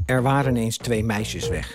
Er waren eens 2 meisjes weg.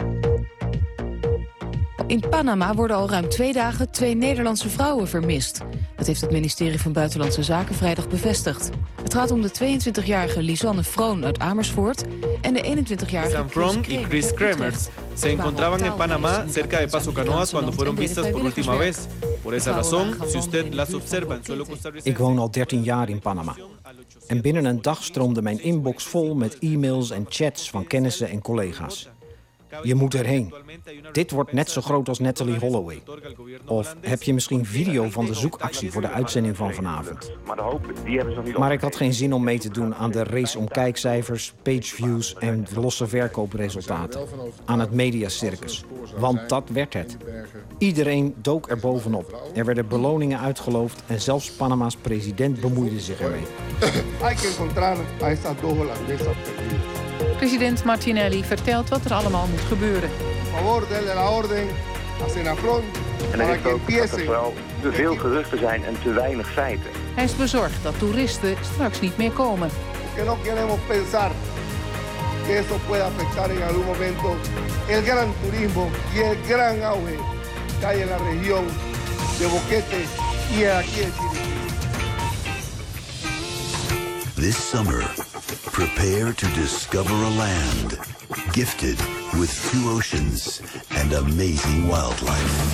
In Panama worden al ruim 2 dagen 2 Nederlandse vrouwen vermist. Dat heeft het ministerie van Buitenlandse Zaken vrijdag bevestigd. Het gaat om de 22-jarige Lisanne Vroon uit Amersfoort en de 21-jarige Vroon y Chris Kremers se encontraban en Panamá cerca de Paso Canoas cuando fueron vistas por última vez. Por esa razón, si usted las observa en suelo costarricense... Ik woon al 13 jaar in Panama. En binnen een dag stroomde mijn inbox vol met e-mails en chats van kennissen en collega's. Je moet erheen. Dit wordt net zo groot als Natalie Holloway. Of heb je misschien video van de zoekactie voor de uitzending van vanavond? Maar ik had geen zin om mee te doen aan de race om kijkcijfers, pageviews en losse verkoopresultaten. Aan het mediacircus. Want dat werd het. Iedereen dook er bovenop. Er werden beloningen uitgeloofd en zelfs Panama's president bemoeide zich ermee. President Martinelli vertelt wat er allemaal moet gebeuren. En hij heeft ook dat er vooral te veel geruchten zijn en te weinig feiten. Hij is bezorgd dat toeristen straks niet meer komen. This summer, prepare to discover a land gifted with 2 oceans and amazing wildlife.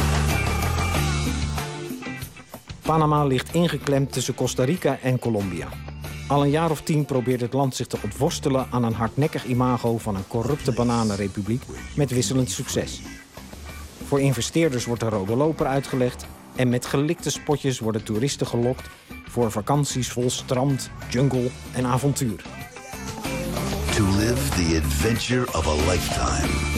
Panama ligt ingeklemd tussen Costa Rica en Colombia. Al een jaar of 10 probeert het land zich te ontworstelen aan een hardnekkig imago van een corrupte bananenrepubliek met wisselend succes. Voor investeerders wordt de rode loper uitgelegd en met gelikte spotjes worden toeristen gelokt voor vakanties vol strand, jungle en avontuur. To live the adventure of a lifetime.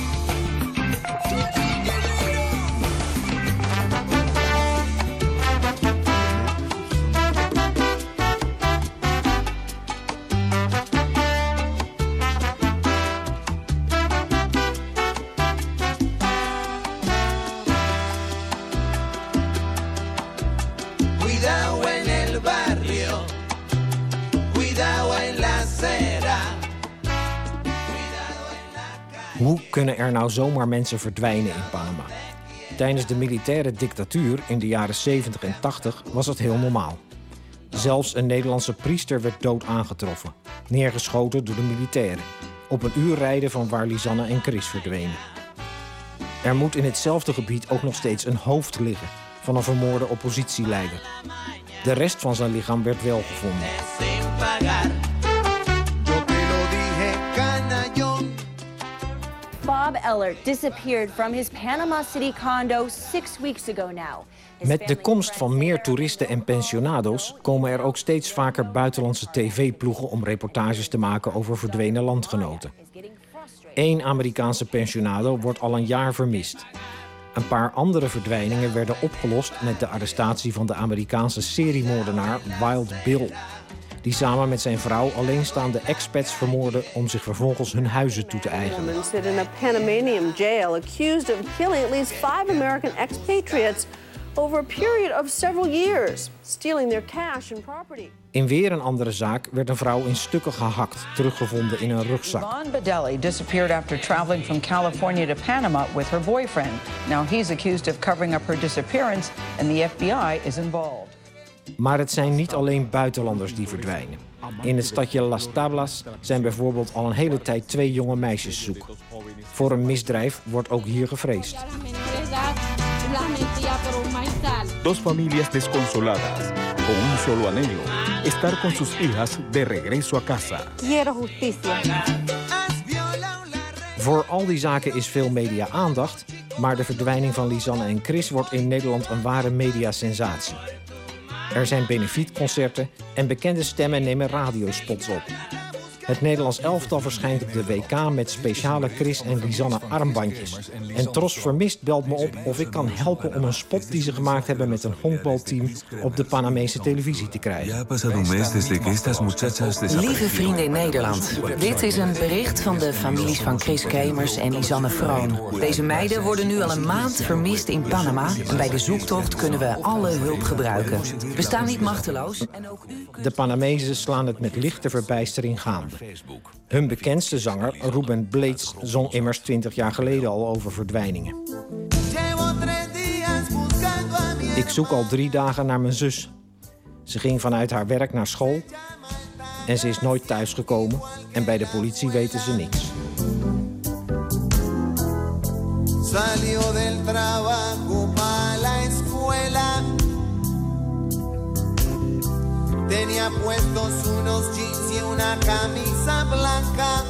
Hoe kunnen er nou zomaar mensen verdwijnen in Panama? Tijdens de militaire dictatuur in de jaren 70 en 80 was het heel normaal. Zelfs een Nederlandse priester werd dood aangetroffen, neergeschoten door de militairen, op een uur rijden van waar Lisanne en Chris verdwenen. Er moet in hetzelfde gebied ook nog steeds een hoofd liggen van een vermoorde oppositieleider. De rest van zijn lichaam werd wel gevonden. Bob Eller disappeared from his Panama City condo 6 weeks ago now. Met de komst van meer toeristen en pensionado's komen er ook steeds vaker buitenlandse tv-ploegen om reportages te maken over verdwenen landgenoten. 1 Amerikaanse pensionado wordt al een jaar vermist. Een paar andere verdwijningen werden opgelost met de arrestatie van de Amerikaanse seriemoordenaar Wild Bill, die samen met zijn vrouw alleenstaande expats vermoordde om zich vervolgens hun huizen toe te eigenen. In a Panamanian jail accused of killing at least 5 American expatriates over a period of several years, stealing their cash and property. In weer een andere zaak werd een vrouw in stukken gehakt, teruggevonden in een rugzak. Yvonne Bedelli disappeared after traveling from California to Panama with her boyfriend. Now he's accused of covering up her disappearance and the FBI is involved. Maar het zijn niet alleen buitenlanders die verdwijnen. In het stadje Las Tablas zijn bijvoorbeeld al een hele tijd 2 jonge meisjes zoek. Voor een misdrijf wordt ook hier gevreesd. 2 familias desconsoladas, con un solo anhelo, estar con sus hijas de regreso a casa. Quiero justicia. Voor al die zaken is veel media-aandacht, maar de verdwijning van Lisanne en Chris wordt in Nederland een ware mediasensatie. Er zijn benefietconcerten en bekende stemmen nemen radiospots op. Het Nederlands elftal verschijnt op de WK met speciale Chris en Lisanne armbandjes. En Tros Vermist belt me op of ik kan helpen om een spot die ze gemaakt hebben met een honkbalteam op de Panamese televisie te krijgen. Lieve vrienden in Nederland, dit is een bericht van de families van Chris Kremers en Lisanne Vroon. Deze meiden worden nu al een maand vermist in Panama en bij de zoektocht kunnen we alle hulp gebruiken. We staan niet machteloos. En ook u... De Panamezen slaan het met lichte verbijstering gaande. Hun bekendste zanger, Ruben Blades, zong immers 20 jaar geleden al over verdwijningen. Ik zoek al 3 dagen naar mijn zus. Ze ging vanuit haar werk naar school en ze is nooit thuisgekomen en bij de politie weten ze niks. Salió del trabajo pa la escuela. Tenía puestos unos jeans y una camisa blanca.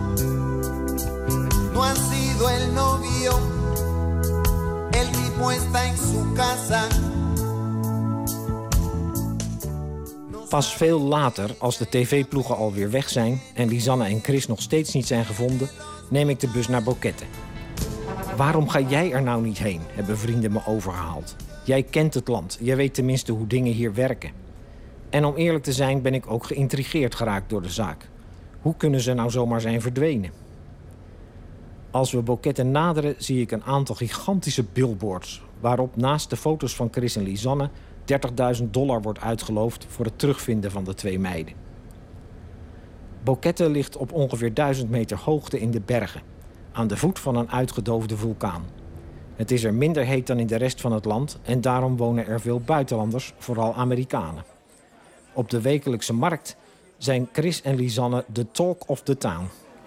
No ha sido el novio. El tipo está en su casa. Pas veel later, als de tv-ploegen alweer weg zijn en Lisanne en Chris nog steeds niet zijn gevonden, neem ik de bus naar Boquete. Waarom ga jij er nou niet heen, hebben vrienden me overgehaald. Jij kent het land, jij weet tenminste hoe dingen hier werken. En om eerlijk te zijn ben ik ook geïntrigeerd geraakt door de zaak. Hoe kunnen ze nou zomaar zijn verdwenen? Als we Boquete naderen zie ik een aantal gigantische billboards, waarop naast de foto's van Chris en Lisanne $30.000 wordt uitgeloofd voor het terugvinden van de 2 meiden. Boquete ligt op ongeveer 1000 meter hoogte in de bergen, aan de voet van een uitgedoofde vulkaan. Het is er minder heet dan in de rest van het land en daarom wonen er veel buitenlanders, vooral Amerikanen. Op de wekelijkse markt zijn Chris en Lisanne de talk of the town.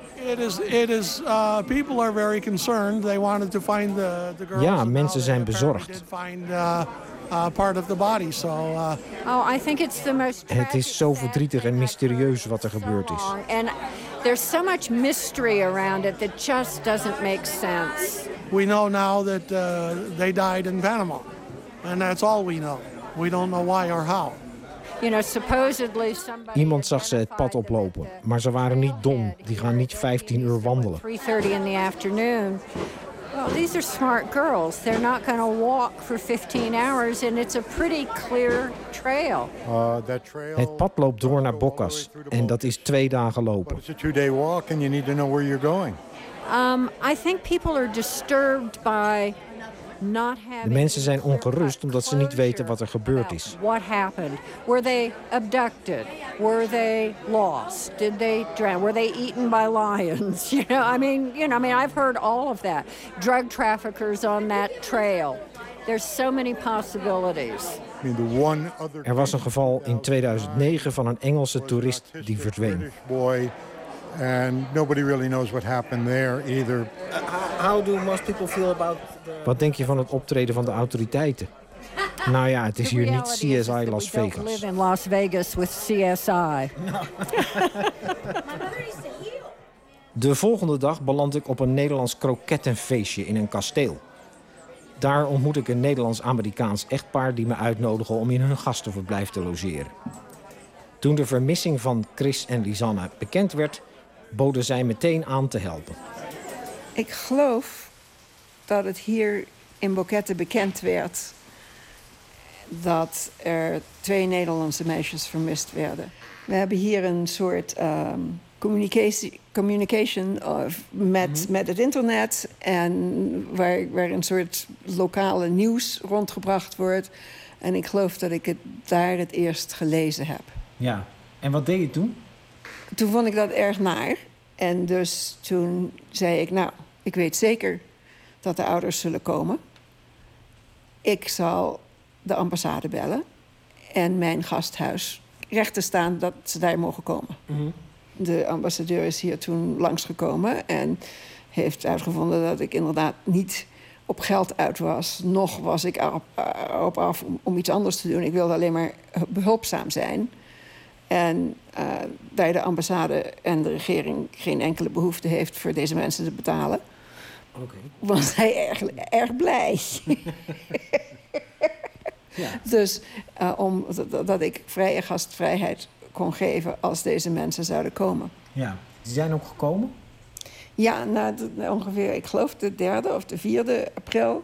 People are very concerned. They wanted to find the girls. Ja, mensen zijn bezorgd. Part of the body. I think it's the most. Het is zo verdrietig en mysterieus wat er gebeurd is. And there's so much mystery around it that just doesn't make sense. We know now that they died in Panama, and that's all we know. We don't know why or how. You know, supposedly somebody. Iemand zag ze het pad oplopen, maar ze waren niet dom. Die gaan niet 15 uur wandelen. 3:30 in the afternoon. Well, these are smart girls. They're not going to walk for 15 hours, and it's a pretty clear trail. Het pad loopt door naar Bocas en dat is 2 dagen lopen. It's a 2-day walk, and you need to know where you're going. I think people are disturbed by. De mensen zijn ongerust omdat ze niet weten wat er gebeurd is. What happened? Were they abducted? Were they lost? Did they drown? Were they eaten by lions? I mean, I've heard all of that. Drug traffickers on that trail. There's so many possibilities. Er was een geval in 2009 van een Engelse toerist die verdween. And nobody really knows what happened there either. How do most people feel about Wat denk je van het optreden van de autoriteiten? Nou ja, het is hier niet CSI Las Vegas. Live in Las Vegas with CSI. De volgende dag beland ik op een Nederlands krokettenfeestje in een kasteel. Daar ontmoet ik een Nederlands-Amerikaans echtpaar die me uitnodigen om in hun gastenverblijf te logeren. Toen de vermissing van Chris en Lisanne bekend werd, boden zij meteen aan te helpen. Ik geloof dat het hier in Boquete bekend werd dat er 2 Nederlandse meisjes vermist werden. We hebben hier een soort communication met het internet en waar een soort lokale nieuws rondgebracht wordt. En ik geloof dat ik het daar het eerst gelezen heb. Ja, en wat deed je toen? Toen vond ik dat erg naar. En dus toen zei ik, nou, ik weet zeker dat de ouders zullen komen. Ik zal de ambassade bellen en mijn gasthuis rechten staan dat ze daar mogen komen. Mm-hmm. De ambassadeur is hier toen langsgekomen en heeft uitgevonden dat ik inderdaad niet op geld uit was. Nog was ik erop af om iets anders te doen. Ik wilde alleen maar behulpzaam zijn. En daar de ambassade en de regering geen enkele behoefte heeft voor deze mensen te betalen, was hij erg blij. Ja. Dus dat ik vrije gastvrijheid kon geven als deze mensen zouden komen. Ja, die zijn ook gekomen? Ja, ongeveer, ik geloof de 3e of de 4e april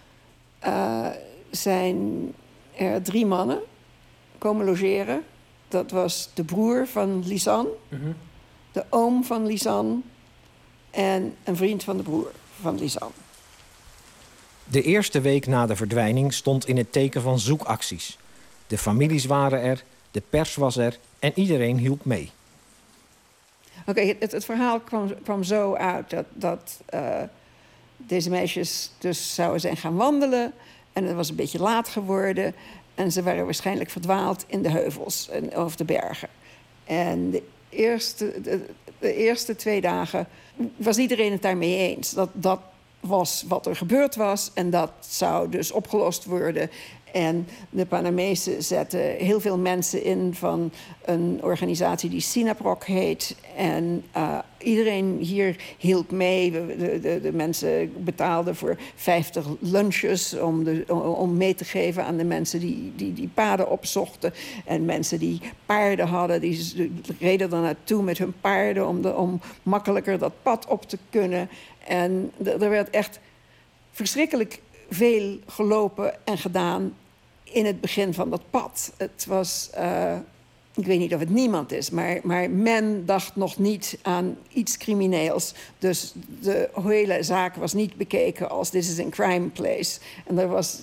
zijn er 3 mannen komen logeren. Dat was de broer van Lisanne, de oom van Lisanne en een vriend van de broer van Lisanne. De eerste week na de verdwijning stond in het teken van zoekacties. De families waren er, de pers was er en iedereen hielp mee. Oké, het verhaal kwam zo uit dat deze meisjes dus zouden zijn gaan wandelen. En het was een beetje laat geworden. En ze waren waarschijnlijk verdwaald in de heuvels of de bergen. En de eerste 2 dagen was iedereen het daarmee eens. Dat was wat er gebeurd was en dat zou dus opgelost worden. En de Panamezen zetten heel veel mensen in van een organisatie die Sinaproc heet. En iedereen hier hielp mee. De mensen betaalden voor 50 lunches om mee te geven aan de mensen die paden opzochten. En mensen die paarden hadden, die reden er naartoe met hun paarden om makkelijker dat pad op te kunnen. En er werd echt verschrikkelijk veel gelopen en gedaan in het begin van dat pad. Het was, ik weet niet of het niemand is, maar men dacht nog niet aan iets crimineels. Dus de hele zaak was niet bekeken als this is a crime place. En er was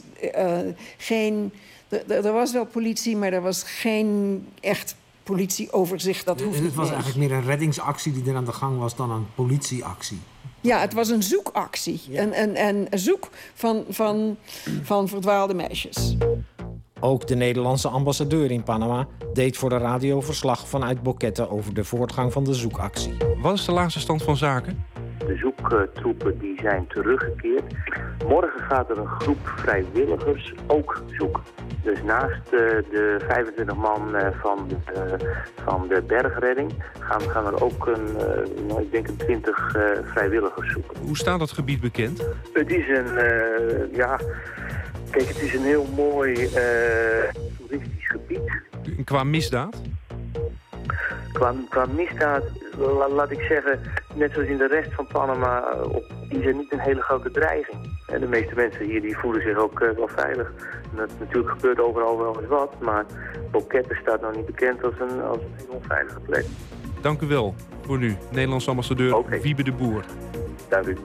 er was wel politie, maar er was geen echt politieoverzicht. Dat hoeft niet. Het was eigenlijk meer een reddingsactie die er aan de gang was dan een politieactie. Ja, het was een zoekactie. Ja. Een zoek van verdwaalde meisjes. Ook de Nederlandse ambassadeur in Panama deed voor de radio verslag vanuit Boquete over de voortgang van de zoekactie. Wat is de laatste stand van zaken? De zoektroepen die zijn teruggekeerd. Morgen gaat er een groep vrijwilligers ook zoeken. Dus naast de 25 man van de bergredding gaan er ook ik denk een 20 vrijwilligers zoeken. Hoe staat dat gebied bekend? Het is het is een heel mooi toeristisch gebied. Qua misdaad? Qua misdaad, laat ik zeggen, net zoals in de rest van Panama, is er niet een hele grote dreiging. En de meeste mensen hier die voelen zich ook wel veilig. En natuurlijk gebeurt overal wel eens wat, maar Boquete staat nog niet bekend als een onveilige plek. Dank u wel voor nu, Nederlandse ambassadeur Wiebe de Boer. Dank u.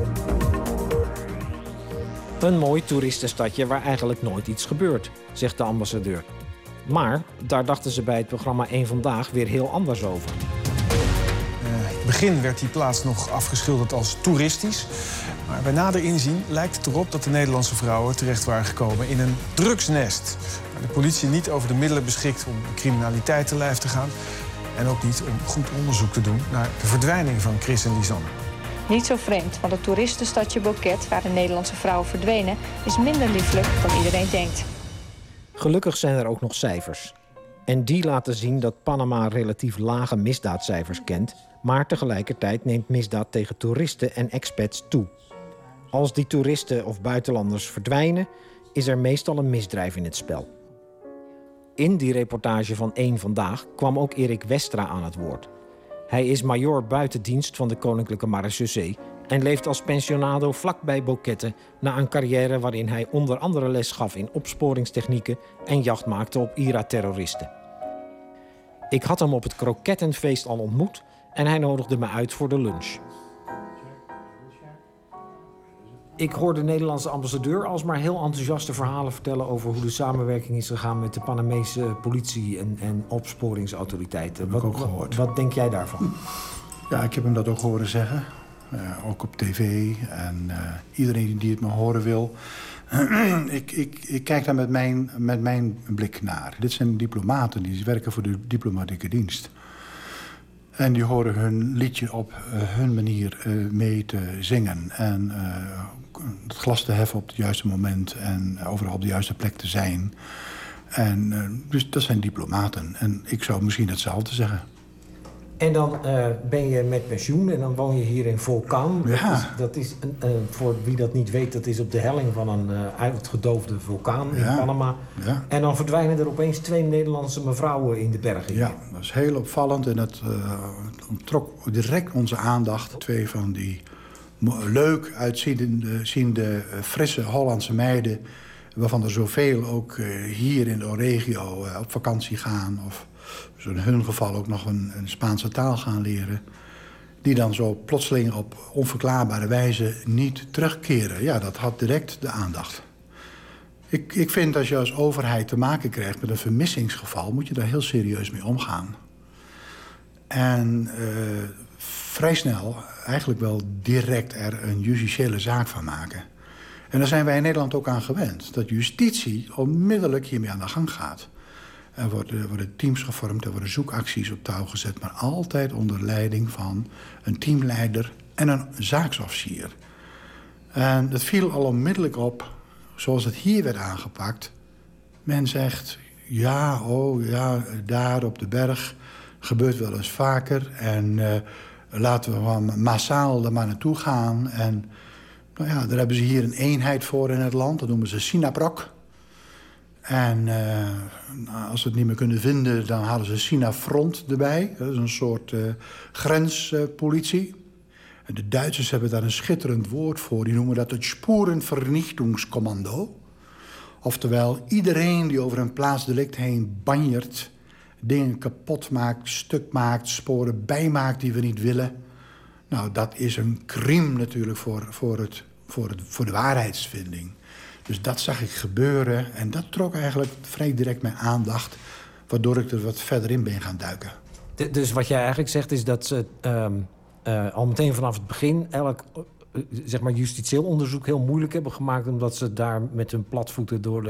Een mooi toeristenstadje waar eigenlijk nooit iets gebeurt, zegt de ambassadeur. Maar daar dachten ze bij het programma Eén Vandaag weer heel anders over. In het begin werd die plaats nog afgeschilderd als toeristisch. Maar bij nader inzien lijkt het erop dat de Nederlandse vrouwen terecht waren gekomen in een drugsnest. Waar de politie niet over de middelen beschikt om criminaliteit te lijf te gaan. En ook niet om goed onderzoek te doen naar de verdwijning van Chris en Lisanne. Niet zo vreemd, want het toeristenstadje Boquete, waar de Nederlandse vrouwen verdwenen, is minder lieflijk dan iedereen denkt. Gelukkig zijn er ook nog cijfers. En die laten zien dat Panama relatief lage misdaadcijfers kent, maar tegelijkertijd neemt misdaad tegen toeristen en expats toe. Als die toeristen of buitenlanders verdwijnen, is er meestal een misdrijf in het spel. In die reportage van Eén Vandaag kwam ook Erik Westra aan het woord. Hij is majoor buiten dienst van de Koninklijke Marechaussee en leeft als pensionado vlakbij Boquete na een carrière waarin hij onder andere les gaf in opsporingstechnieken en jacht maakte op IRA-terroristen. Ik had hem op het krokettenfeest al ontmoet en hij nodigde me uit voor de lunch. Ik hoor de Nederlandse ambassadeur alsmaar heel enthousiaste verhalen vertellen over hoe de samenwerking is gegaan met de Panamese politie en opsporingsautoriteiten. Dat heb ik ook gehoord. Wat denk jij daarvan? Ja, ik heb hem dat ook horen zeggen. Ook op tv en iedereen die het me horen wil. Ik kijk daar met mijn blik naar. Dit zijn diplomaten die werken voor de diplomatieke dienst. En die horen hun liedje op hun manier mee te zingen. En het glas te heffen op het juiste moment en overal op de juiste plek te zijn. En dus dat zijn diplomaten. En ik zou misschien hetzelfde zeggen. En dan ben je met pensioen en dan woon je hier in Vulkaan. Ja. Dat is voor wie dat niet weet, dat is op de helling van een uitgedoofde vulkaan in Panama. Ja. En dan verdwijnen er opeens 2 Nederlandse mevrouwen in de bergen. Ja, dat is heel opvallend en dat trok direct onze aandacht. 2 van die leuk uitziende, frisse Hollandse meiden, waarvan er zoveel ook hier in de regio op vakantie gaan of in hun geval ook nog een Spaanse taal gaan leren, die dan zo plotseling op onverklaarbare wijze niet terugkeren. Ja, dat had direct de aandacht. Ik vind als je als overheid te maken krijgt met een vermissingsgeval, moet je daar heel serieus mee omgaan. En vrij snel, eigenlijk wel direct, er een justitiële zaak van maken. En daar zijn wij in Nederland ook aan gewend. Dat justitie onmiddellijk hiermee aan de gang gaat. Er worden teams gevormd, er worden zoekacties op touw gezet, maar altijd onder leiding van een teamleider en een zaaksofficier. En dat viel al onmiddellijk op, zoals het hier werd aangepakt. Men zegt, ja, daar op de berg gebeurt wel eens vaker. En laten we gewoon massaal er maar naartoe gaan. En nou ja, daar hebben ze hier een eenheid voor in het land. Dat noemen ze SINAPROC. En als ze het niet meer kunnen vinden, dan halen ze SINAFRONT erbij. Dat is een soort grenspolitie. En de Duitsers hebben daar een schitterend woord voor. Die noemen dat het Spurenvernichtungskommando. Oftewel, iedereen die over een plaatsdelict heen banjert, dingen kapot maakt, stuk maakt, sporen bijmaakt die we niet willen. Nou, dat is een crime natuurlijk voor de waarheidsvinding. Dus dat zag ik gebeuren en dat trok eigenlijk vrij direct mijn aandacht, waardoor ik er wat verder in ben gaan duiken. Dus wat jij eigenlijk zegt is dat ze al meteen vanaf het begin elk zeg maar justitieel onderzoek heel moeilijk hebben gemaakt, omdat ze daar met hun platvoeten door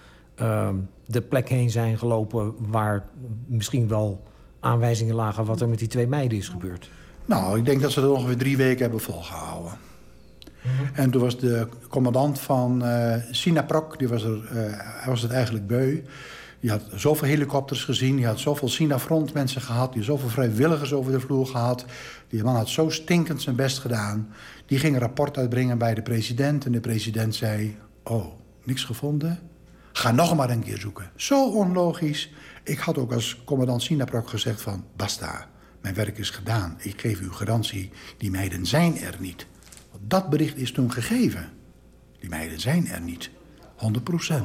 de plek heen zijn gelopen waar misschien wel aanwijzingen lagen wat er met die 2 meiden is gebeurd. Nou, ik denk dat ze er ongeveer 3 weken hebben volgehouden. En toen was de commandant van SINAPROC, hij was het eigenlijk beu. Die had zoveel helikopters gezien, die had zoveel SINAFRONT mensen gehad, die had zoveel vrijwilligers over de vloer gehad. Die man had zo stinkend zijn best gedaan. Die ging een rapport uitbrengen bij de president en de president zei, oh, niks gevonden? Ga nog maar een keer zoeken. Zo onlogisch. Ik had ook als commandant SINAPROC gezegd van, basta, mijn werk is gedaan. Ik geef u garantie, die meiden zijn er niet. Dat bericht is toen gegeven. Die meiden zijn er niet. 100%.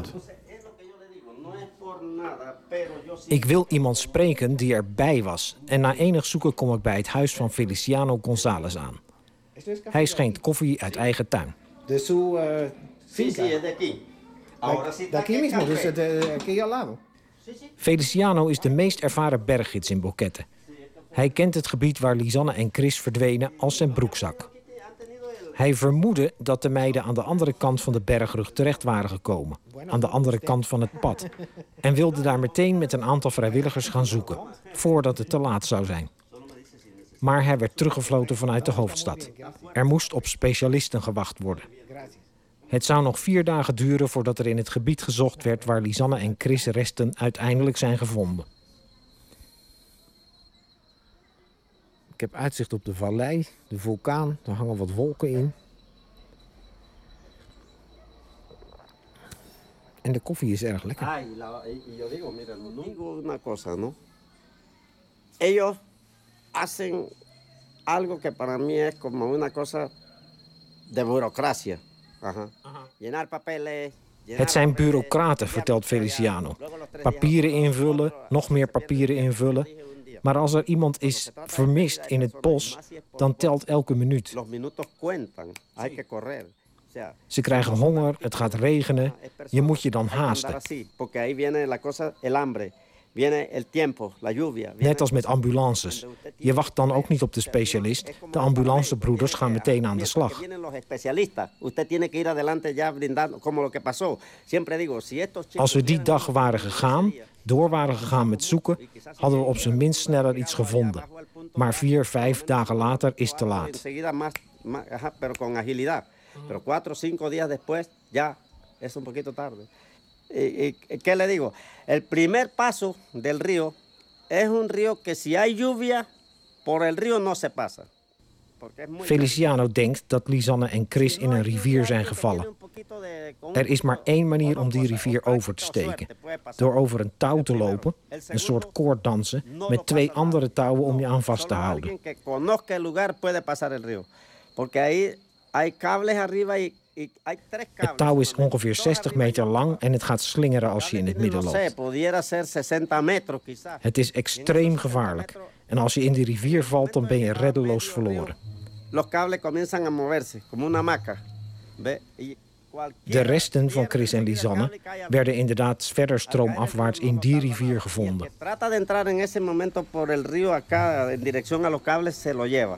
Ik wil iemand spreken die erbij was. En na enig zoeken kom ik bij het huis van Feliciano González aan. Hij schenkt koffie uit eigen tuin. De su finca. De aquí mismo, dus aquí al lado. Feliciano is de meest ervaren berggids in Boquete. Hij kent het gebied waar Lisanne en Chris verdwenen als zijn broekzak. Hij vermoedde dat de meiden aan de andere kant van de bergrug terecht waren gekomen. Aan de andere kant van het pad. En wilde daar meteen met een aantal vrijwilligers gaan zoeken. Voordat het te laat zou zijn. Maar hij werd teruggefloten vanuit de hoofdstad. Er moest op specialisten gewacht worden. Het zou nog 4 dagen duren voordat er in het gebied gezocht werd waar Lisanne en Chris' resten uiteindelijk zijn gevonden. Ik heb uitzicht op de vallei, de vulkaan. Er hangen wat wolken in. En de koffie is erg lekker. Yo digo, mira, digo una cosa, ¿no? Ellos hacen algo que para mí es como una cosa de burocracia. Llenar papeles. Het zijn bureaucraten, vertelt Feliciano. Papieren invullen, nog meer papieren invullen. Maar als er iemand is vermist in het bos, dan telt elke minuut. Ze krijgen honger, het gaat regenen. Je moet je dan haasten. Net als met ambulances. Je wacht dan ook niet op de specialist. De ambulancebroeders gaan meteen aan de slag. Als we die dag door waren gegaan met zoeken, hadden we op zijn minst sneller iets gevonden. Maar 4, 5 dagen later is te laat. Pero 4 o 5 días después ya es un poquito tarde. ¿Qué le digo? El primer paso del río es un río que si hay lluvia por el río no se pasa. Feliciano denkt dat Lisanne en Chris in een rivier zijn gevallen. Er is maar 1 manier om die rivier over te steken. Door over een touw te lopen, een soort koorddansen, met 2 andere touwen om je aan vast te houden. Het touw is ongeveer 60 meter lang en het gaat slingeren als je in het midden loopt. Het is extreem gevaarlijk. En als je in die rivier valt, dan ben je reddeloos verloren. De resten van Chris en Lisanne werden inderdaad verder stroomafwaarts in die rivier gevonden. Trata de entrar en ese momento por el río acá en dirección a los cables se lo lleva.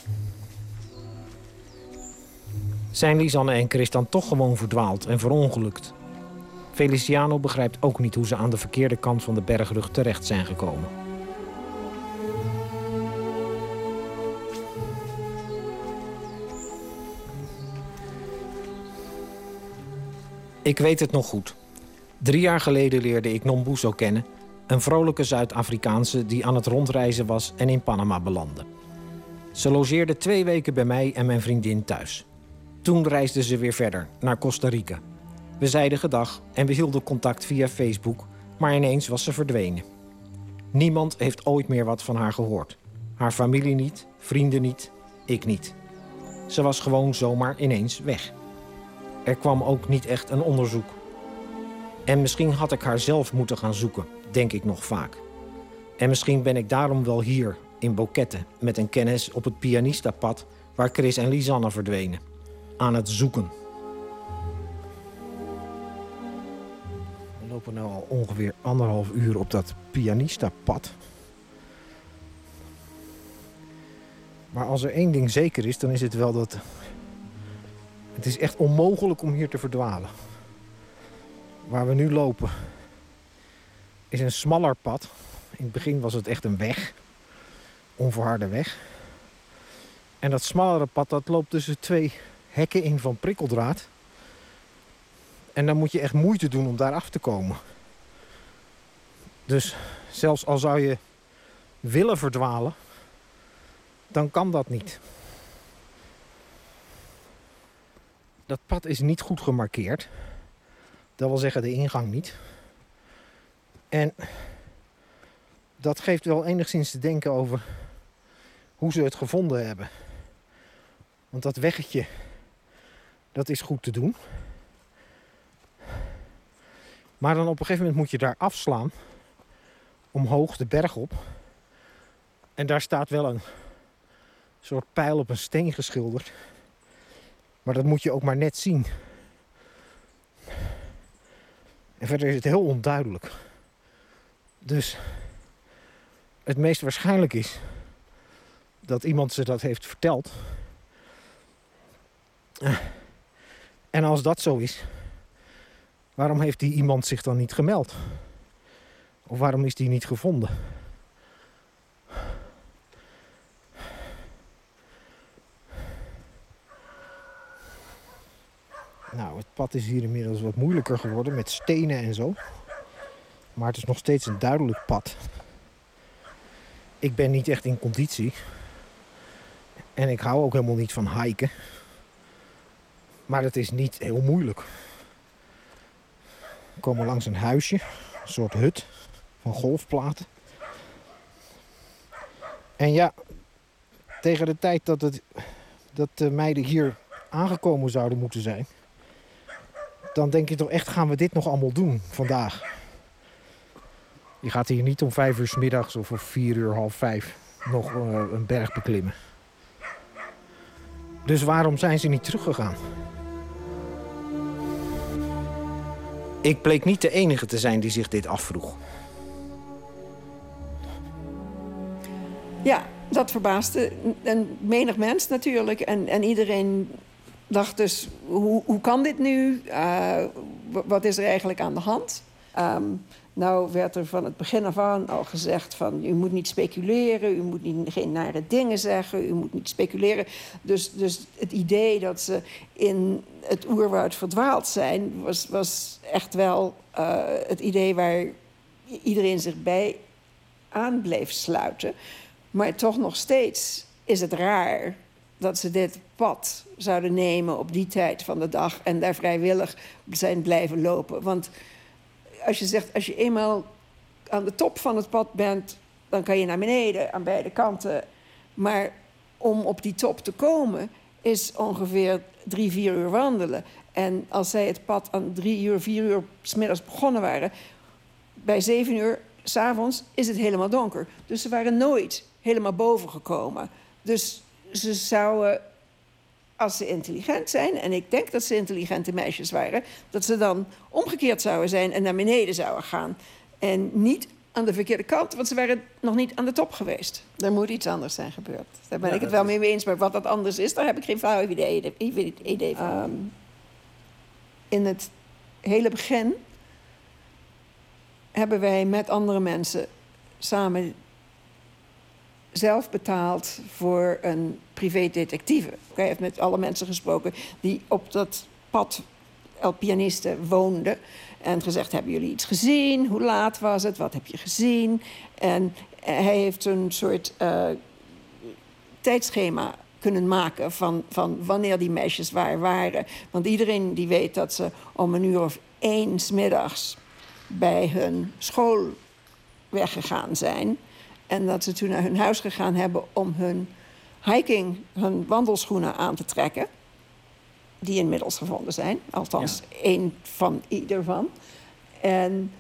Zijn Lisanne en Chris dan toch gewoon verdwaald en verongelukt? Feliciano begrijpt ook niet hoe ze aan de verkeerde kant van de bergrug terecht zijn gekomen. Ik weet het nog goed. 3 jaar geleden leerde ik Nombuso kennen, een vrolijke Zuid-Afrikaanse die aan het rondreizen was en in Panama belandde. Ze logeerde 2 weken bij mij en mijn vriendin thuis. Toen reisden ze weer verder, naar Costa Rica. We zeiden gedag en we hielden contact via Facebook, maar ineens was ze verdwenen. Niemand heeft ooit meer wat van haar gehoord. Haar familie niet, vrienden niet, ik niet. Ze was gewoon zomaar ineens weg. Er kwam ook niet echt een onderzoek. En misschien had ik haar zelf moeten gaan zoeken, denk ik nog vaak. En misschien ben ik daarom wel hier, in Boquete, met een kennis op het pianistapad waar Chris en Lisanne verdwenen. Aan het zoeken. We lopen nu al ongeveer 1,5 uur op dat pianistapad. Maar als er één ding zeker is, dan is het wel dat... Het is echt onmogelijk om hier te verdwalen. Waar we nu lopen is een smaller pad. In het begin was het echt een weg. Onverharde weg. En dat smallere pad dat loopt tussen 2 hekken in van prikkeldraad. En dan moet je echt moeite doen om daar af te komen. Dus zelfs al zou je willen verdwalen, dan kan dat niet. Dat pad is niet goed gemarkeerd. Dat wil zeggen de ingang niet. En dat geeft wel enigszins te denken over hoe ze het gevonden hebben. Want dat weggetje, dat is goed te doen. Maar dan op een gegeven moment moet je daar afslaan. Omhoog de berg op. En daar staat wel een soort pijl op een steen geschilderd. Maar dat moet je ook maar net zien. En verder is het heel onduidelijk. Dus het meest waarschijnlijk is dat iemand ze dat heeft verteld. En als dat zo is, waarom heeft die iemand zich dan niet gemeld? Of waarom is die niet gevonden? Nou, het pad is hier inmiddels wat moeilijker geworden met stenen en zo. Maar het is nog steeds een duidelijk pad. Ik ben niet echt in conditie. En ik hou ook helemaal niet van hiken. Maar het is niet heel moeilijk. We komen langs een huisje. Een soort hut van golfplaten. En ja, tegen de tijd dat de meiden hier aangekomen zouden moeten zijn, dan denk je toch echt, gaan we dit nog allemaal doen vandaag? Je gaat hier niet om 5 uur 's middags of om 4 uur, half 5 nog een berg beklimmen. Dus waarom zijn ze niet teruggegaan? Ik bleek niet de enige te zijn die zich dit afvroeg. Ja, dat verbaasde een menig mens natuurlijk. En iedereen dacht dus, hoe kan dit nu? Wat is er eigenlijk aan de hand? Nou werd er van het begin af aan al gezegd van, u moet niet speculeren, u moet geen nare dingen zeggen, u moet niet speculeren. Dus het idee dat ze in het oerwoud verdwaald zijn, was echt wel het idee waar iedereen zich bij aan bleef sluiten. Maar toch nog steeds is het raar dat ze dit pad zouden nemen op die tijd van de dag en daar vrijwillig zijn blijven lopen. Want als je zegt, als je eenmaal aan de top van het pad bent, dan kan je naar beneden aan beide kanten. Maar om op die top te komen is ongeveer 3-4 uur wandelen. En als zij het pad aan 3 uur, 4 uur 's middags begonnen waren, bij 7 uur 's avonds is het helemaal donker. Dus ze waren nooit helemaal boven gekomen. Dus ze zouden als ze intelligent zijn, en ik denk dat ze intelligente meisjes waren, dat ze dan omgekeerd zouden zijn en naar beneden zouden gaan. En niet aan de verkeerde kant, want ze waren nog niet aan de top geweest. Er moet iets anders zijn gebeurd. Daar ben ik het wel mee eens, maar wat dat anders is, daar heb ik geen flauw idee van. In het hele begin hebben wij met andere mensen samen zelf betaald voor een privédetectieve. Hij heeft met alle mensen gesproken die op dat pad El Pianiste woonden. En gezegd, hebben jullie iets gezien? Hoe laat was het? Wat heb je gezien? En hij heeft een soort tijdschema kunnen maken van wanneer die meisjes waar waren. Want iedereen die weet dat ze om 1:01 's middags bij hun school weggegaan zijn. En dat ze toen naar hun huis gegaan hebben om hun wandelschoenen aan te trekken. Die inmiddels gevonden zijn. Althans, één van ieder van. En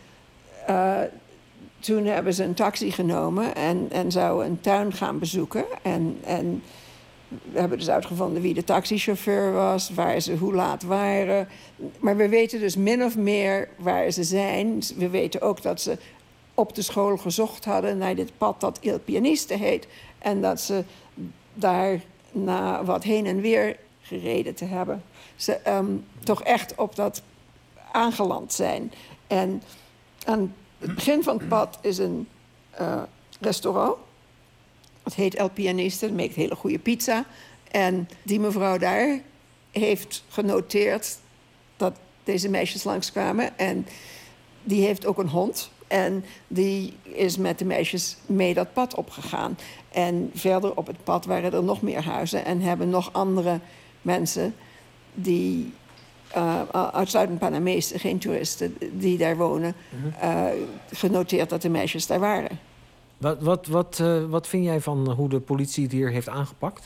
toen hebben ze een taxi genomen en zouden een tuin gaan bezoeken. En we hebben dus uitgevonden wie de taxichauffeur was, waar ze hoe laat waren. Maar we weten dus min of meer waar ze zijn. We weten ook dat ze op de school gezocht hadden naar dit pad dat El Pianiste heet. En dat ze daar na wat heen en weer gereden te hebben, ze toch echt op dat aangeland zijn. En aan het begin van het pad is een restaurant. Het heet El Pianiste, dat maakt hele goede pizza. En die mevrouw daar heeft genoteerd dat deze meisjes langskwamen. En die heeft ook een hond. En die is met de meisjes mee dat pad opgegaan. En verder op het pad waren er nog meer huizen. En hebben nog andere mensen die uitsluitend Panamezen, geen toeristen, die daar wonen, genoteerd dat de meisjes daar waren. Wat vind jij van hoe de politie het hier heeft aangepakt?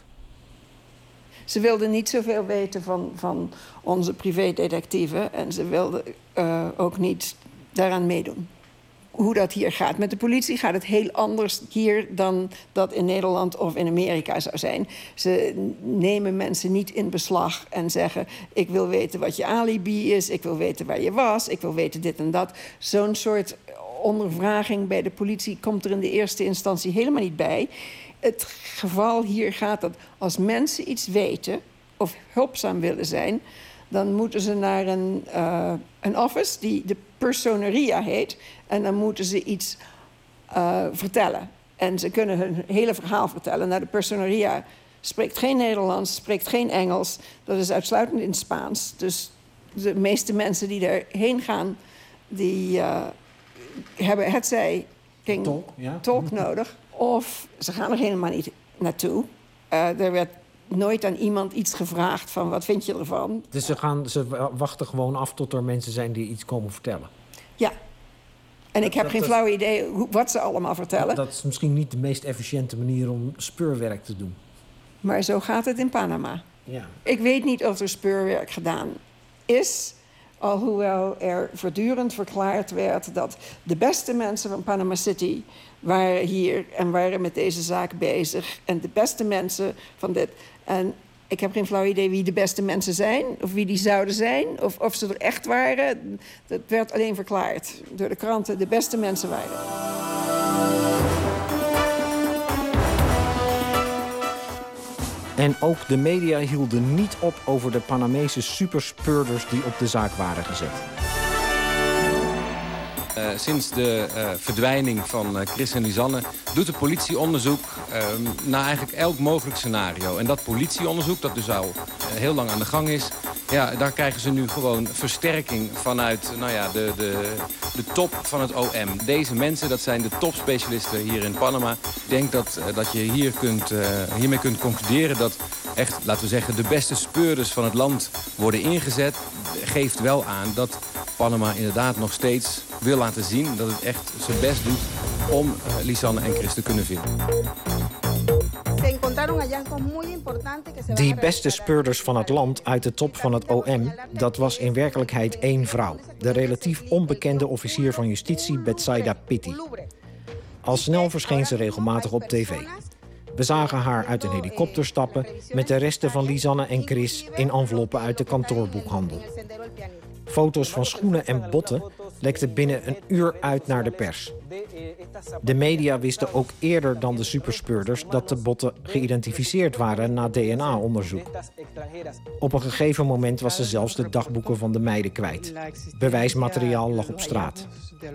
Ze wilden niet zoveel weten van onze privédetectieven. En ze wilden ook niet daaraan meedoen. Hoe dat hier gaat. Met de politie gaat het heel anders hier dan dat in Nederland of in Amerika zou zijn. Ze nemen mensen niet in beslag en zeggen, ik wil weten wat je alibi is, ik wil weten waar je was, ik wil weten dit en dat. Zo'n soort ondervraging bij de politie komt er in de eerste instantie helemaal niet bij. Het geval hier gaat dat als mensen iets weten of hulpzaam willen zijn, dan moeten ze naar een office die de personeria heet. En dan moeten ze iets vertellen. En ze kunnen hun hele verhaal vertellen. Nou, de personeria spreekt geen Nederlands, spreekt geen Engels. Dat is uitsluitend in Spaans. Dus de meeste mensen die daarheen gaan, die hebben hetzij geen tolk nodig. Of ze gaan er helemaal niet naartoe. Er werd nooit aan iemand iets gevraagd van wat vind je ervan. Dus ze wachten gewoon af tot er mensen zijn die iets komen vertellen? Ja. En ik heb geen flauw idee wat ze allemaal vertellen. Dat is misschien niet de meest efficiënte manier om speurwerk te doen. Maar zo gaat het in Panama. Ja. Ik weet niet of er speurwerk gedaan is, alhoewel er voortdurend verklaard werd dat de beste mensen van Panama City waren hier en waren met deze zaak bezig. En de beste mensen van dit. En ik heb geen flauw idee wie de beste mensen zijn, of wie die zouden zijn, of ze er echt waren. Dat werd alleen verklaard door de kranten. De beste mensen waren. En ook de media hielden niet op over de Panamese superspeurders die op de zaak waren gezet. Sinds de verdwijning van Chris en Lisanne doet de politie onderzoek naar eigenlijk elk mogelijk scenario. En dat politieonderzoek, dat dus al heel lang aan de gang is, ja, daar krijgen ze nu gewoon versterking vanuit de top van het OM. Deze mensen, dat zijn de topspecialisten hier in Panama. Ik denk dat je hiermee kunt concluderen dat echt, laten we zeggen, de beste speurders van het land worden ingezet. Geeft wel aan dat Panama inderdaad nog steeds wil laten zien dat het echt zijn best doet om Lisanne en Chris te kunnen vinden. Die beste speurders van het land uit de top van het OM, dat was in werkelijkheid één vrouw. De relatief onbekende officier van justitie Betsaida Pitti. Al snel verscheen ze regelmatig op tv. We zagen haar uit een helikopter stappen met de resten van Lisanne en Chris in enveloppen uit de kantoorboekhandel. Foto's van schoenen en botten lekten binnen een uur uit naar de pers. De media wisten ook eerder dan de superspeurders dat de botten geïdentificeerd waren na DNA-onderzoek. Op een gegeven moment was ze zelfs de dagboeken van de meiden kwijt. Bewijsmateriaal lag op straat.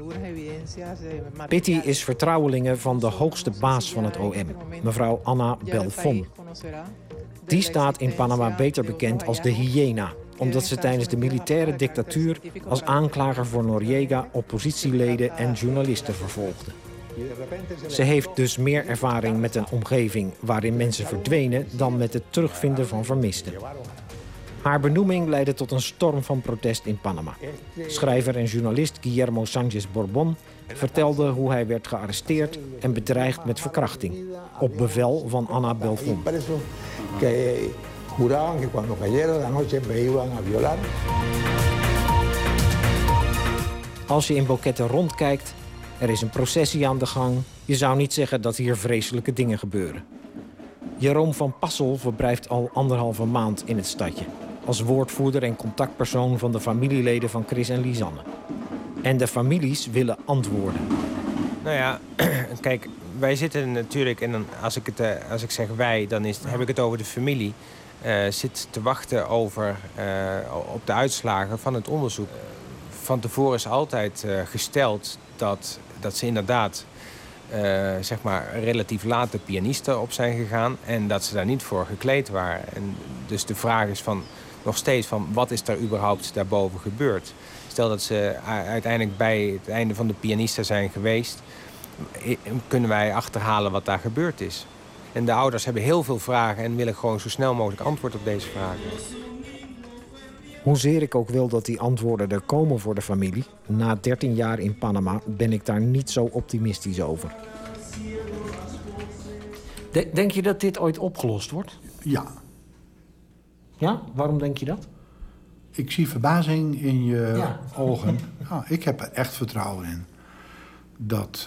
Pitty is vertrouwelinge van de hoogste baas van het OM, mevrouw Ana Belfon. Die staat in Panama beter bekend als de hyena, omdat ze tijdens de militaire dictatuur als aanklager voor Noriega oppositieleden en journalisten vervolgde. Ze heeft dus meer ervaring met een omgeving waarin mensen verdwenen dan met het terugvinden van vermisten. Haar benoeming leidde tot een storm van protest in Panama. Schrijver en journalist Guillermo Sánchez Borbón vertelde hoe hij werd gearresteerd en bedreigd met verkrachting, op bevel van Ana Belfon. Als je in Boquete rondkijkt, er is een processie aan de gang. Je zou niet zeggen dat hier vreselijke dingen gebeuren. Jeroen van Passel verblijft al 1,5 maand in het stadje, als woordvoerder en contactpersoon van de familieleden van Chris en Lisanne. En de families willen antwoorden. Nou ja, kijk, wij zitten natuurlijk, en dan, als ik zeg wij, dan heb ik het over de familie, zit te wachten op de uitslagen van het onderzoek. Van tevoren is altijd gesteld dat ze inderdaad zeg maar relatief laat de pianisten op zijn gegaan en dat ze daar niet voor gekleed waren. En dus de vraag is nog steeds van wat is er überhaupt daarboven gebeurd? Stel dat ze uiteindelijk bij het einde van de pianisten zijn geweest, kunnen wij achterhalen wat daar gebeurd is. En de ouders hebben heel veel vragen en willen gewoon zo snel mogelijk antwoord op deze vragen. Hoezeer ik ook wil dat die antwoorden er komen voor de familie, na 13 jaar in Panama ben ik daar niet zo optimistisch over. Denk je dat dit ooit opgelost wordt? Ja. Ja? Waarom denk je dat? Ik zie verbazing in je ogen. Ja, ik heb er echt vertrouwen in. Dat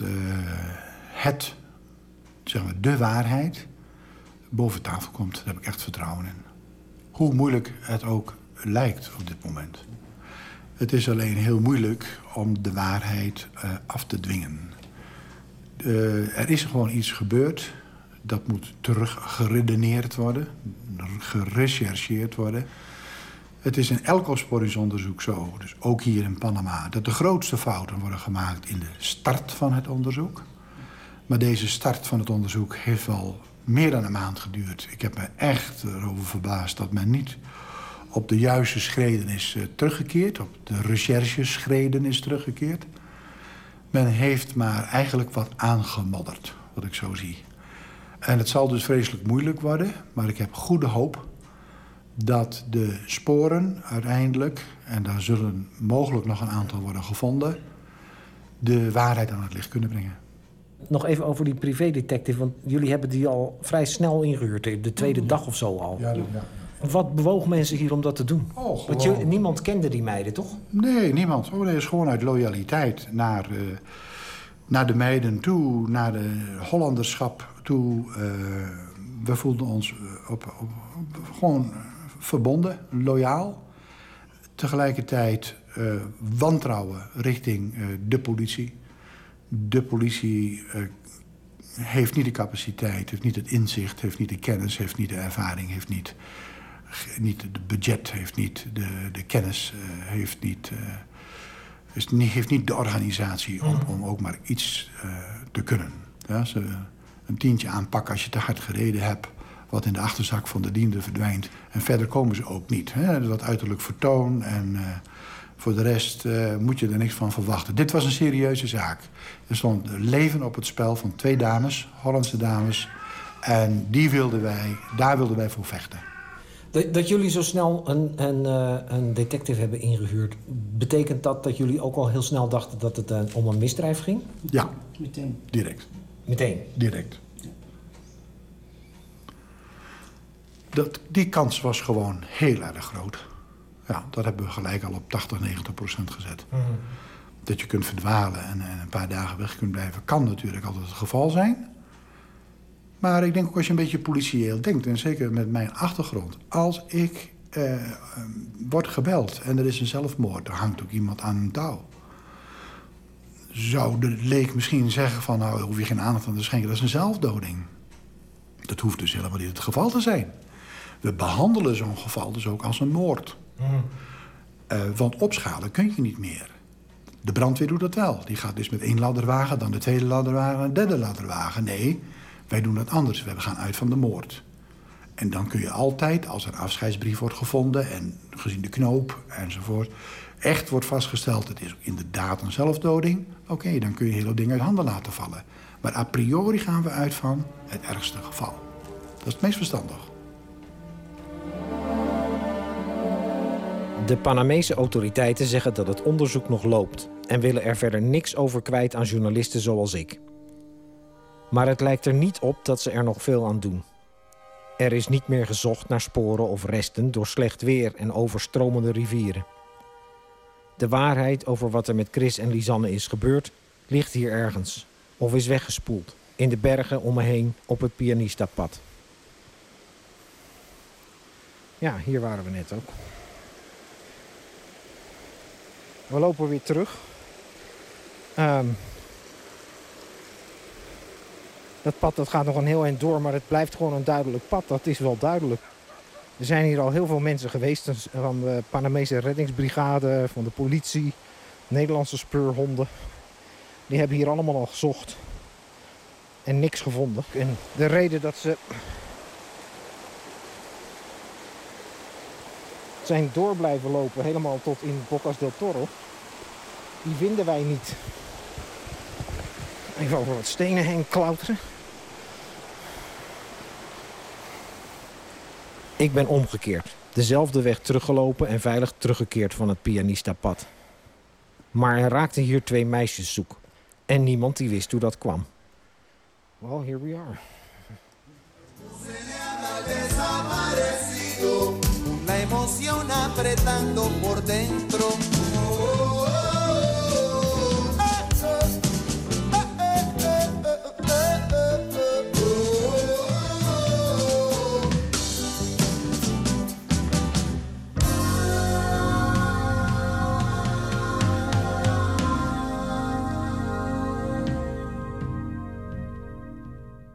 de waarheid boven tafel komt. Daar heb ik echt vertrouwen in. Hoe moeilijk het ook lijkt op dit moment. Het is alleen heel moeilijk om de waarheid af te dwingen. Er is gewoon iets gebeurd. Dat moet teruggeredeneerd worden. Gerechercheerd worden. Het is in elk opsporingsonderzoek zo, dus ook hier in Panama, dat de grootste fouten worden gemaakt in de start van het onderzoek. Maar deze start van het onderzoek heeft wel meer dan een maand geduurd. Ik heb me echt erover verbaasd dat men niet op de juiste schreden is teruggekeerd, op de rechercheschreden is teruggekeerd. Men heeft maar eigenlijk wat aangemodderd, wat ik zo zie. En het zal dus vreselijk moeilijk worden, maar ik heb goede hoop dat de sporen uiteindelijk, en daar zullen mogelijk nog een aantal worden gevonden, de waarheid aan het licht kunnen brengen. Nog even over die privédetective, want jullie hebben die al vrij snel ingehuurd, de tweede dag of zo al. Ja. Wat bewoog mensen hier om dat te doen? Want niemand kende die meiden, toch? Nee, niemand. Nee, is gewoon uit loyaliteit naar de meiden toe, naar de Hollanderschap toe. We voelden ons gewoon verbonden, loyaal. Tegelijkertijd wantrouwen richting de politie. De politie heeft niet de capaciteit, heeft niet het inzicht, heeft niet de kennis, heeft niet de ervaring, heeft niet het budget, heeft niet de kennis, heeft niet de organisatie om ook maar iets te kunnen. Ja, ze een tientje aanpakken als je te hard gereden hebt, wat in de achterzak van de diender verdwijnt. En verder komen ze ook niet. Hè? Wat uiterlijk vertoon en voor de rest moet je er niks van verwachten. Dit was een serieuze zaak. Er stond leven op het spel van 2 dames, Hollandse dames. En daar wilden wij voor vechten. Dat jullie zo snel een detective hebben ingehuurd, betekent dat jullie ook al heel snel dachten dat het om een misdrijf ging? Ja, meteen. Direct. Meteen? Direct. Die kans was gewoon heel erg groot. Ja, dat hebben we gelijk al op 80-90% gezet. Mm-hmm. Dat je kunt verdwalen en een paar dagen weg kunt blijven, kan natuurlijk altijd het geval zijn. Maar ik denk ook als je een beetje politieel denkt, en zeker met mijn achtergrond, als ik word gebeld en er is een zelfmoord, er hangt ook iemand aan een touw, zou de leek misschien zeggen van, nou, hoef je geen aandacht aan te schenken, dat is een zelfdoding. Dat hoeft dus helemaal niet het geval te zijn. We behandelen zo'n geval dus ook als een moord. Want opschalen kun je niet meer. De brandweer doet dat wel. Die gaat dus met 1 ladderwagen, dan de 2e ladderwagen en de 3e ladderwagen. Nee, wij doen dat anders. We gaan uit van de moord. En dan kun je altijd, als er een afscheidsbrief wordt gevonden en gezien de knoop enzovoort, echt wordt vastgesteld, het is inderdaad een zelfdoding. Oké, dan kun je hele dingen uit handen laten vallen. Maar a priori gaan we uit van het ergste geval. Dat is het meest verstandig. De Panamese autoriteiten zeggen dat het onderzoek nog loopt en willen er verder niks over kwijt aan journalisten zoals ik. Maar het lijkt er niet op dat ze er nog veel aan doen. Er is niet meer gezocht naar sporen of resten door slecht weer en overstromende rivieren. De waarheid over wat er met Chris en Lisanne is gebeurd ligt hier ergens of is weggespoeld in de bergen om me heen op het Pianistapad. Ja, hier waren we net ook. We lopen weer terug. Dat pad dat gaat nog een heel eind door, maar het blijft gewoon een duidelijk pad. Dat is wel duidelijk. Er zijn hier al heel veel mensen geweest van de Panamese reddingsbrigade, van de politie, Nederlandse speurhonden. Die hebben hier allemaal al gezocht en niks gevonden. En de reden dat ze zijn door blijven lopen, helemaal tot in Bocas del Toro, die vinden wij niet. Even over wat stenen heen klauteren. Ik ben omgekeerd. Dezelfde weg teruggelopen en veilig teruggekeerd van het Pianistapad. Maar er raakten hier 2 meisjes zoek. En niemand die wist hoe dat kwam. Well, here we are. La emoción apretando por dentro.